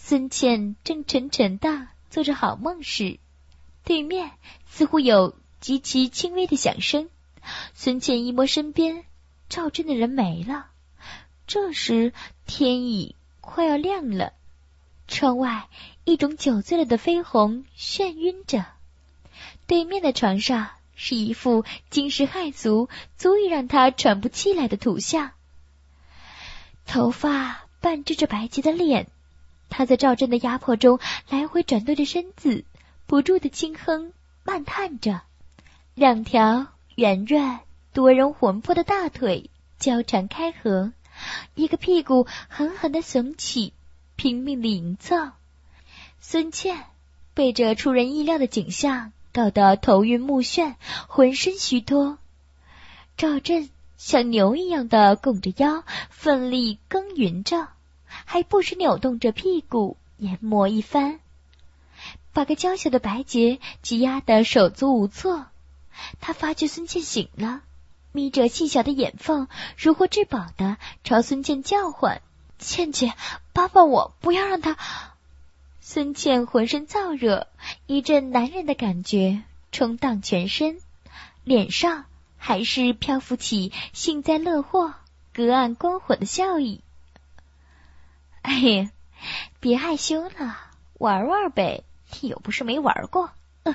孙茜正沉沉地做着好梦时，对面似乎有极其轻微的响声。孙茜一摸身边，赵震的人没了。这时天已快要亮了，窗外一种酒醉了的绯红眩晕着。对面的床上是一副惊世骇俗，足以让他喘不气来的图像。头发半遮着白洁的脸，他在赵震的压迫中来回转动着身子，不住地轻哼慢叹着。两条圆润夺人魂魄的大腿交缠开合，一个屁股狠狠地耸起，拼命地迎凑。孙茜被这出人意料的景象搞得头晕目眩，浑身虚脱。赵震像牛一样的拱着腰，奋力耕耘着，还不时扭动着屁股研磨一番，把个娇小的白洁挤压得手足无措。他发觉孙茜醒了，眯着细小的眼缝，如获至宝的朝孙茜叫唤：“茜姐，帮帮我，不要让他……”孙茜浑身燥热，一阵难忍的感觉冲荡全身，脸上还是漂浮起幸灾乐祸、隔岸观火的笑意。“哎呀，别害羞了，玩玩呗，你又不是没玩过。”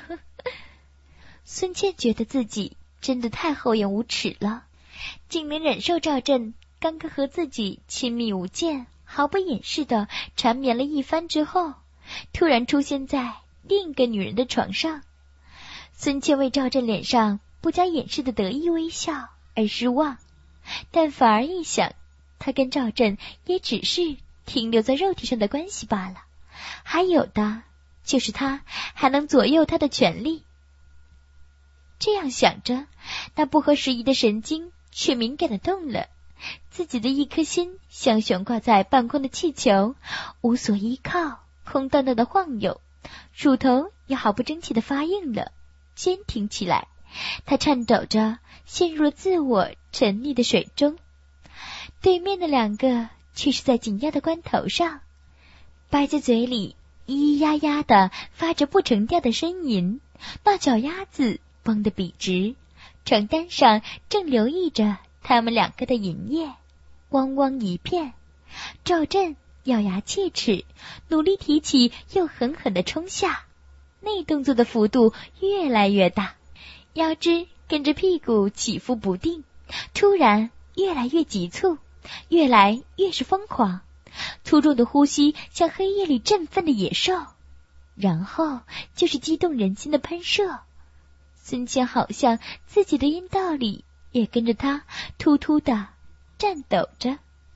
孙茜觉得自己真的太厚颜无耻了，竟能忍受赵震刚刚和自己亲密无间、毫不掩饰的缠绵了一番之后，突然出现在另一个女人的床上。孙茜为赵震脸上不加掩饰的得意微笑而失望，但反而一想，他跟赵震也只是停留在肉体上的关系罢了，还有的就是他还能左右他的权利。这样想着，那不合时宜的神经却敏感地动了，自己的一颗心像悬挂在半空的气球，无所依靠，空荡荡的晃悠，乳头也毫不争气地发硬了，坚挺起来。他颤抖着陷入了自我沉溺的水中。对面的两个却是在紧要的关头上，白洁嘴里咿咿呀呀地发着不成调的呻吟，那脚丫子绷得笔直，床单上正流溢着他们两个的淫液，汪汪一片。赵震咬牙切齿，努力提起又狠狠地冲下，那动作的幅度越来越大，腰肢跟着屁股起伏不定，突然越来越急促，越来越是疯狂，粗重的呼吸像黑夜里振奋的野兽，然后就是激动人心的喷射。孙茜好像自己的阴道里也跟着他突突地颤抖着。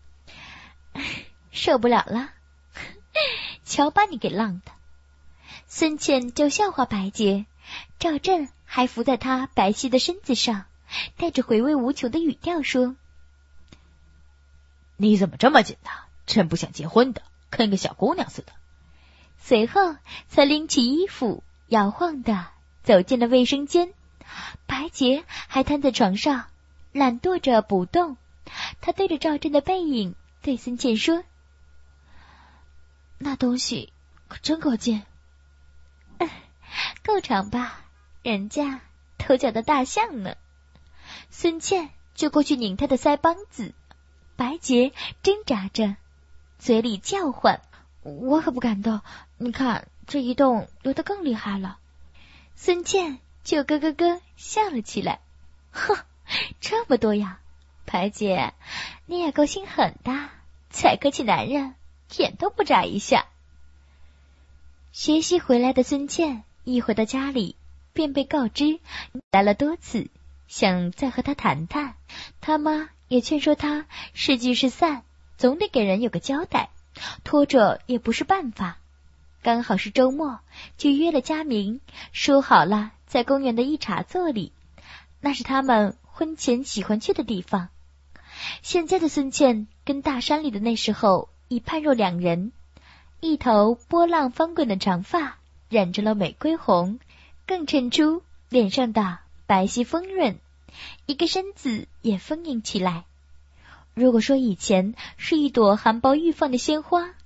受不了了，瞧把你给浪的。孙茜就笑话白洁，赵震还伏在他白皙的身子上，带着回味无穷的语调说：“ 你怎么这么紧呢？真不想结婚的，跟个小姑娘似的。” 随后才拎起衣服，摇晃的走进了卫生间。白洁还瘫在床上，懒惰着不动。他对着赵震的背影对孙茜说：“那东西可真够劲。”“够长吧，人家都叫的大象呢。”孙茜就过去拧他的腮帮子。白洁挣扎着，嘴里叫唤：“我可不敢动，你看这一动流得更厉害了。”孙茜就咯咯咯笑了起来：“哼，这么多呀，白洁，你也够心狠的，才客气男人眼都不眨一下。”学习回来的孙茜一回到家里，便被告知来了多次，想再和他谈谈。他妈也劝说他是聚是散，总得给人有个交代，拖着也不是办法。刚好是周末，就约了佳明，说好了在公园的一茶座里，那是他们婚前喜欢去的地方。现在的孙茜跟大山里的那时候已判若两人，一头波浪翻滚的长发染着了玫瑰红，更衬出脸上的白皙丰润，一个身子也丰盈起来。如果说以前是一朵含苞欲放的鲜花，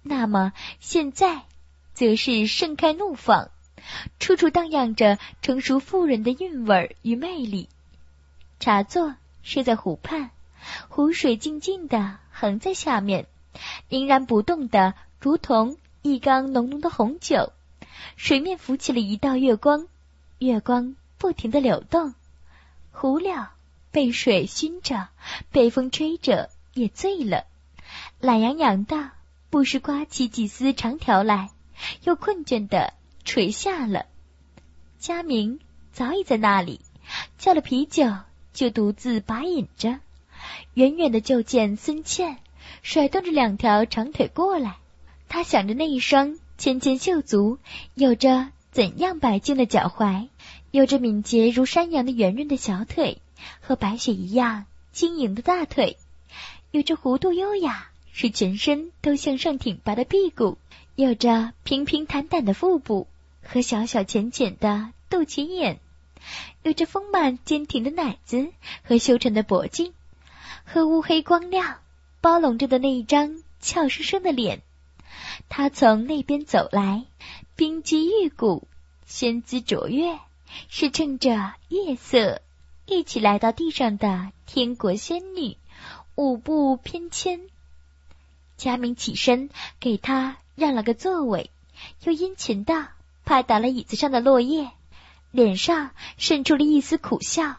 那么现在则是盛开怒放，处处荡漾着成熟妇人的韵味与魅力。茶座设在湖畔，湖水静静地横在下面，凝然不动的如同一缸浓浓的红酒。水面浮起了一道月光，月光不停地流动，湖鸟被水熏着，被风吹着，也醉了，懒洋洋的，不时刮起几丝长条来，又困倦的垂下了。佳明早已在那里，叫了啤酒，就独自把饮着。远远的就见孙茜甩动着两条长腿过来，他想着那一双纤纤秀足，有着怎样白净的脚踝，有着敏捷如山羊的圆润的小腿，和白雪一样晶莹的大腿，有着弧度优雅使全身都向上挺拔的屁股，有着平平坦坦的腹部和小小浅浅的肚脐眼，有着丰满坚挺的奶子和修长的脖颈，和乌黑光亮包笼着的那一张俏生生的脸。他从那边走来，冰肌玉骨，仙姿卓越，是乘着月色一起来到地上的天国仙女，舞步翩跹。佳明起身给他让了个座位，又殷勤地拍打了椅子上的落叶，脸上渗出了一丝苦笑。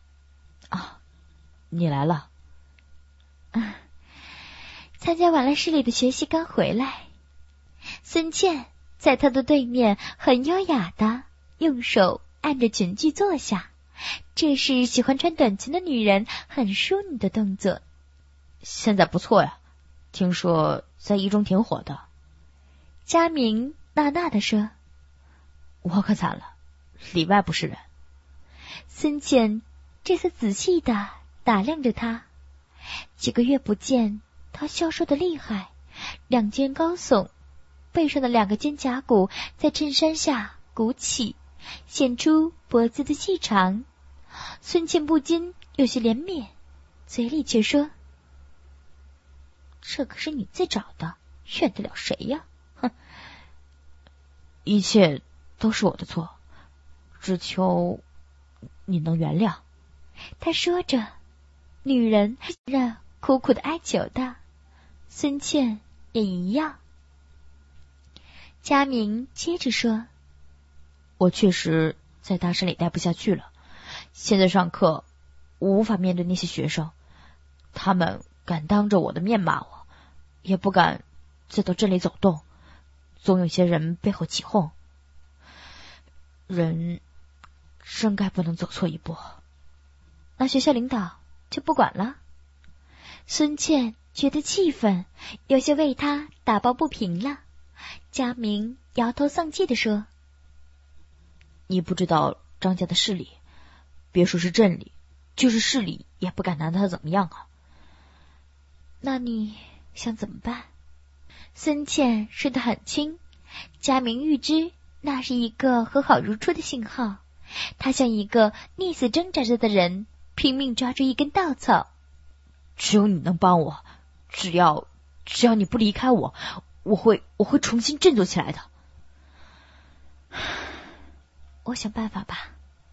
你来了。 参加完了市里的学习刚回来。孙茜在他的对面很优雅的用手按着裙裾坐下，这是喜欢穿短裙的女人很淑女的动作。 现在不错呀，听说在一中挺火的。 佳明纳纳地说。 我可惨了，里外不是人。 孙茜这次仔细地打量着他，几个月不见，他消瘦得厉害，两肩高耸，背上的两个肩胛骨在衬衫下鼓起，显出脖子的细长。孙茜不禁有些怜悯，嘴里却说：这可是你自找的，怨得了谁呀？哼！ 一切都是我的错，只求你能原谅。 他说着，女人苦苦的哀求道，孙茜也一样。佳明接着说： 我确实在大山里待不下去了，现在上课我无法面对那些学生，他们敢当着我的面骂我，也不敢再到镇里走动，总有些人背后起哄。人生该不能走错一步。 那学校领导就不管了？孙茜觉得气愤，有些为他打抱不平了。佳明摇头丧气地说： 你不知道张家的势力，别说是镇里，就是市里也不敢拿他怎么样啊。 那你想怎么办？孙茜说得很轻，佳明预知那是一个和好如初的信号，他像一个溺死挣扎着的人，拼命抓住一根稻草。 只有你能帮我，只要你不离开我，我会重新振作起来的。 我想办法吧。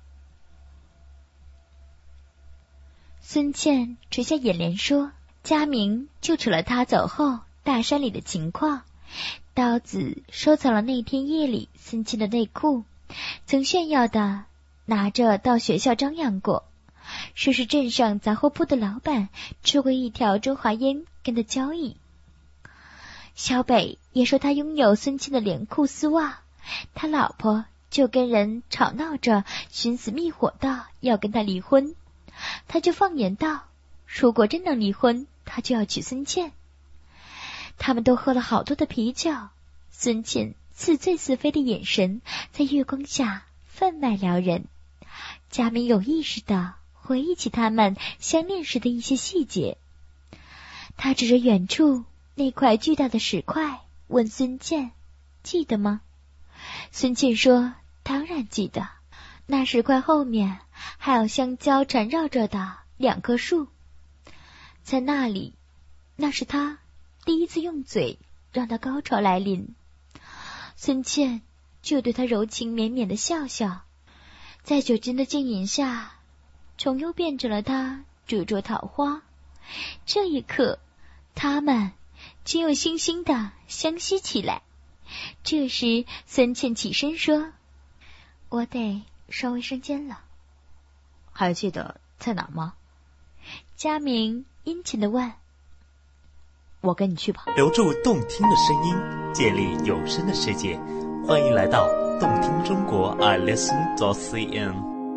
孙茜垂下眼帘说。佳明就扯了他走后大山里的情况。刀子收藏了那天夜里孙茜的内裤，曾炫耀的拿着到学校张扬过，说是镇上杂货铺的老板吃过一条中华烟跟他交易。小北也说他拥有孙茜的连裤丝袜，他老婆就跟人吵闹着寻死觅活道要跟他离婚，他就放言道，如果真能离婚，他就要娶孙茜。他们都喝了好多的啤酒，孙茜似醉似飞的眼神在月光下分外撩人。佳明有意识地回忆起他们相恋时的一些细节。他指着远处那块巨大的石块问孙茜，记得吗？孙茜说当然记得，那石块后面还有香蕉缠绕着的2棵树，在那里，那是他第一次用嘴让他高潮来临。孙茜就对他柔情绵绵的笑笑，在酒精的浸淫下，重又变成了他灼灼桃花。这一刻，他们竟又惺惺地相吸起来。这时孙茜起身说：“我得上卫生间了。” 还记得在哪吗？ 佳明殷勤地问。 我跟你去吧。 留住动听的声音，建立有声的世界。欢迎来到动听中国 iListen.cn。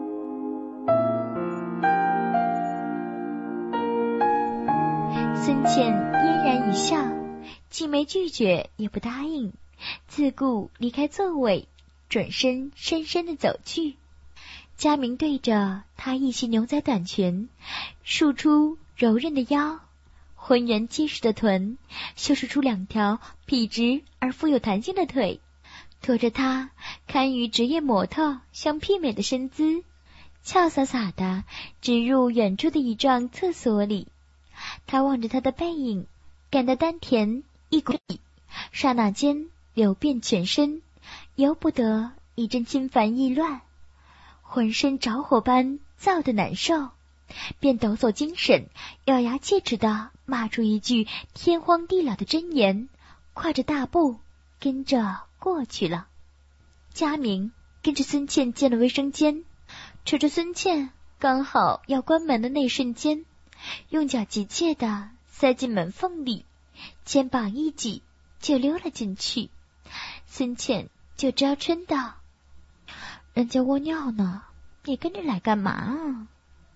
孙茜嫣然一笑，既没拒绝也不答应，自顾离开座位，转身深深地走去。佳明对着她一袭牛仔短裙，束出柔韧的腰，浑圆结实的臀，修饰出两条笔直而富有弹性的腿，拖着她堪与职业模特相媲美的身姿，俏洒洒地直入远处的一幢厕所里。他望着她的背影，感到丹田一股力，刹那间流遍全身，由不得一阵心烦意乱，浑身着火般燥得难受，便抖擞精神，咬牙切齿地骂出一句天荒地老的箴言，跨着大步跟着过去了。佳明跟着孙茜进了卫生间，瞅着孙茜刚好要关门的那瞬间，用脚急切地塞进门缝里，肩膀一挤就溜了进去。孙茜就招嗔道：“人家窝尿呢，你跟着来干嘛？”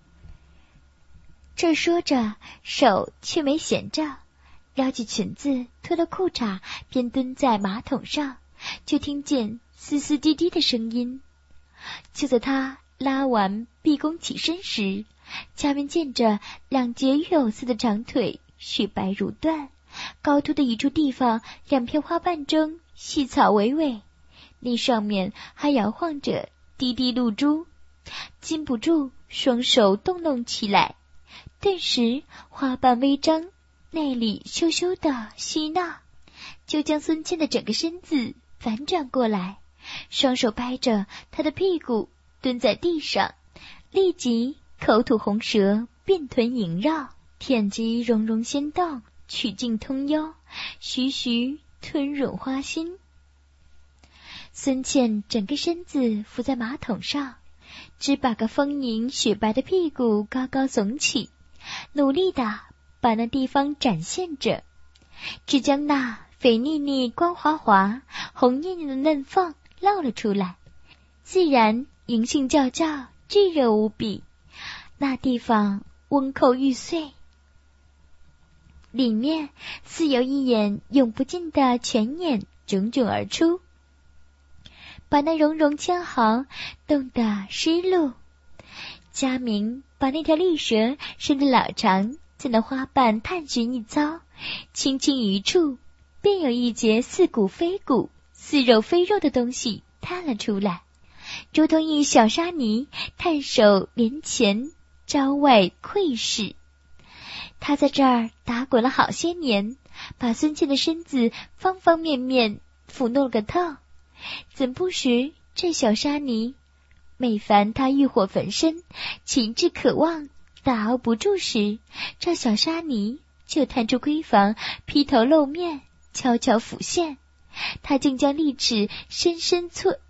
这说着，手却没闲着，撩起裙子脱了裤衩，便蹲在马桶上，就听见嘶嘶滴滴的声音。就在他拉完毕恭起身时，佳明见着两截玉藕似的长腿，雪白如缎，高凸的一处地方，两片花瓣中细草微微，那上面还摇晃着滴滴露珠，禁不住双手动弄起来。顿时花瓣微张，内里羞羞的嬉闹，就将孙茜的整个身子反转过来，双手掰着她的屁股蹲在地上，立即口吐红舌，遍臀萦绕，舔极融融鲜动，曲径通幽，徐徐吞润花心。孙茜整个身子伏在马桶上，只把个丰盈雪白的屁股高高耸起，努力地把那地方展现着，只将那肥腻腻、光滑滑、红艳艳的嫩缝露了出来，自然银杏较较，炙热无比。那地方温扣欲碎，里面似有一眼永不尽的泉眼炯炯而出，把那绒绒纤毫冻得湿漉。佳明把那条利蛇伸得老长，在那花瓣探寻一遭，轻轻一触，便有一截似骨非骨、似肉非肉的东西探了出来，如同一小沙弥探手连前，招外窥视。他在这儿打滚了好些年，把孙茜的身子方方面面抚弄了个透，怎不识这小沙弥每凡他欲火焚身，情志渴望，打熬不住时，这小沙弥就探出闺房，披头露面，悄悄浮现。他竟将利齿深深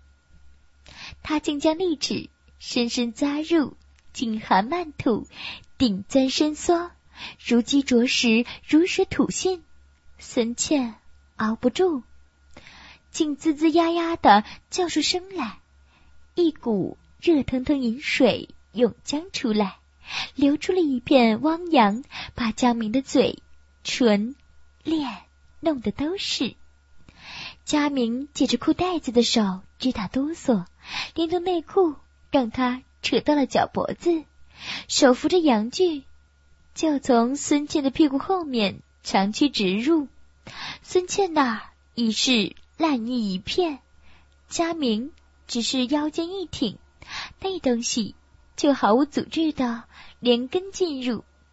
扎入，紧含慢吐，顶钻伸缩，如鸡啄食，如蛇吐信。孙茜熬不住，竟吱吱呀呀的叫出声来，一股热腾腾饮水涌将出来，流出了一片汪洋，把佳明的嘴、唇、脸弄得都是。佳明解着裤带子的手直打哆嗦，连同内裤让他扯到了脚脖子，手扶着阳具，就从孙茜的屁股后面长驱直入。孙茜那儿已是烂泥一片，佳明只是腰间一挺，那东西就毫无阻滞的连根进入，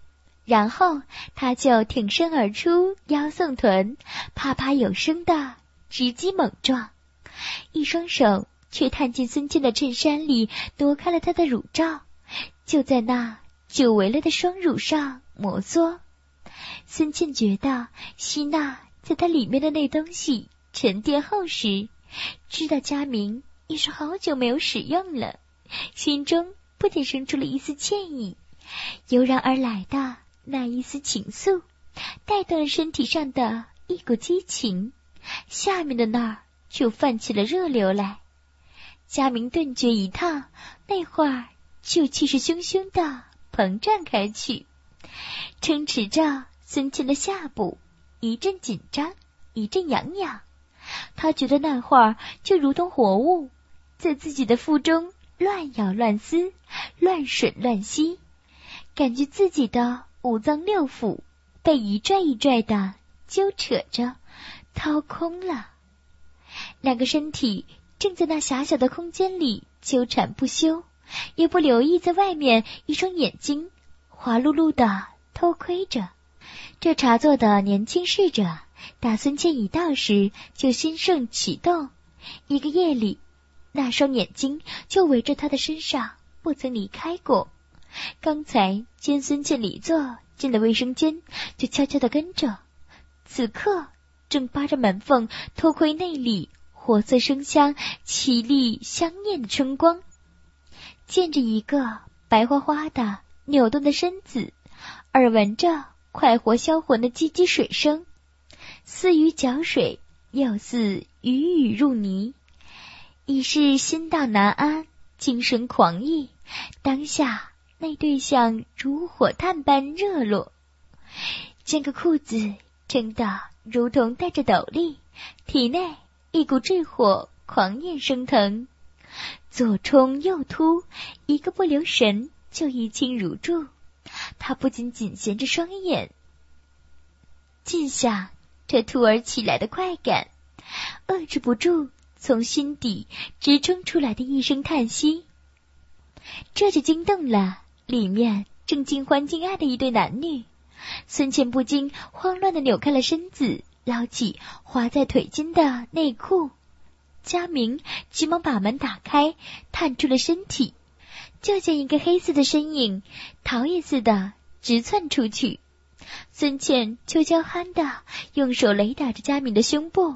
然后他就挺身而出，腰送臀，啪啪有声的直击猛撞，一双手却探进孙茜的衬衫里，夺开了她的乳罩，就在那久违了的双乳上摩挲。孙茜觉得希娜在她里面的那东西沉淀厚实，知道佳明也是好久没有使用了，心中不禁生出了一丝歉意，油然而来的那一丝情愫带动了身体上的一股激情，下面的那儿就泛起了热流来。佳明顿觉一烫，那会儿就气势汹汹地膨胀开去，撑持着孙茜的下部，一阵紧张，一阵痒痒。他觉得那会儿就如同活物在自己的腹中乱咬乱撕，乱吮乱吸，感觉自己的五脏六腑被一拽一拽的揪扯着掏空了。两个身体正在那狭小的空间里纠缠不休，也不留意在外面一双眼睛滑漉漉的偷窥着。这茶座的年轻侍者打孙茜一到时就心生启动，一个夜里那双眼睛就围着他的身上不曾离开过。刚才见孙茜离座进了卫生间，就悄悄地跟着，此刻正扒着门缝偷窥内里活色生香、绮丽香艳的春光，见着一个白花花的扭动的身子，耳闻着快活销魂的唧唧水声，似鱼搅水，又似鱼语入泥，已是心荡难安，精神狂逸。当下那对象如火炭般热络，将个裤子撑得如同戴着斗笠，体内一股炽火狂焰升腾，左冲右突，一个不留神就一清如注。他不仅紧衔着双眼，尽享这突而起来的快感，遏制不住从心底直冲出来的一声叹息，这就惊动了里面正尽欢尽爱的一对男女。孙茜不禁慌乱地扭开了身子，捞起滑在腿间的内裤，佳明急忙把门打开，探出了身体，就见一个黑色的身影逃逸似的直窜出去。孙茜悄悄憨的用手雷打着佳明的胸部，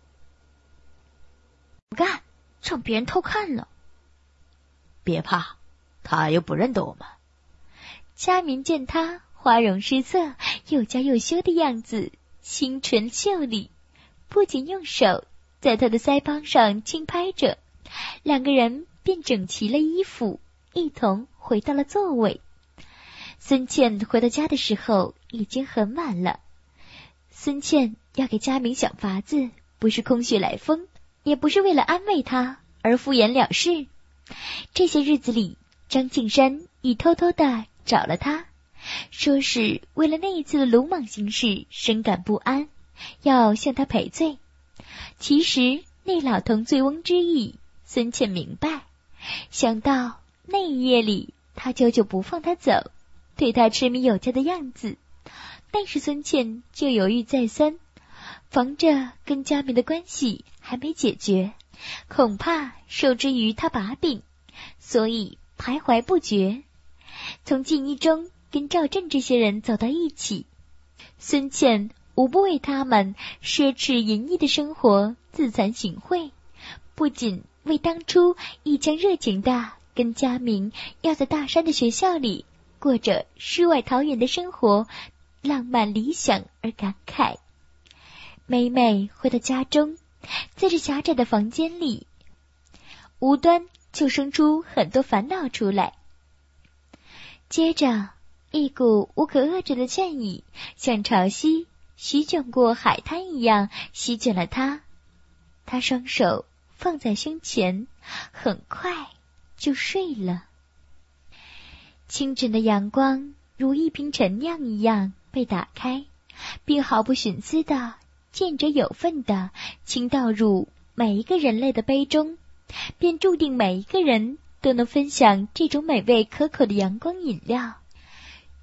不干，让别人偷看了。别怕，他又不认得我们。 佳明见他花容失色、又娇又羞的样子，清纯秀丽，不仅用手在他的腮帮上轻拍着，两个人便整齐了衣服，一同回到了座位。孙茜回到家的时候已经很晚了。孙茜要给佳明想法子，不是空穴来风，也不是为了安慰他而敷衍了事。这些日子里，张庆山已偷偷地找了他，说是为了那一次的鲁莽行事深感不安，要向他赔罪。其实那老头醉翁之意，孙茜明白。想到那一夜里他久久不放他走，对他痴迷有加的样子，但是孙茜就犹豫再三，防着跟佳明的关系还没解决，恐怕受之于他把柄，所以徘徊不决。从静一中跟赵振这些人走到一起，孙茜无不为他们奢侈淫逸的生活自惭形秽，不仅为当初一腔热情的跟佳明要在大山的学校里过着世外桃源的生活浪漫理想而感慨。每每回到家中，在这狭窄的房间里，无端就生出很多烦恼出来。接着一股无可遏制的倦意像潮汐席卷过海滩一样席卷了他，他双手放在胸前，很快就睡了。清晨的阳光如一瓶陈酿一样被打开，并毫不徇私的见者有份的倾倒入每一个人类的杯中，便注定每一个人都能分享这种美味可口的阳光饮料。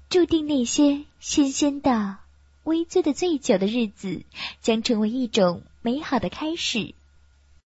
注定那些新鲜的、微醉的醉酒的日子将成为一种美好的开始。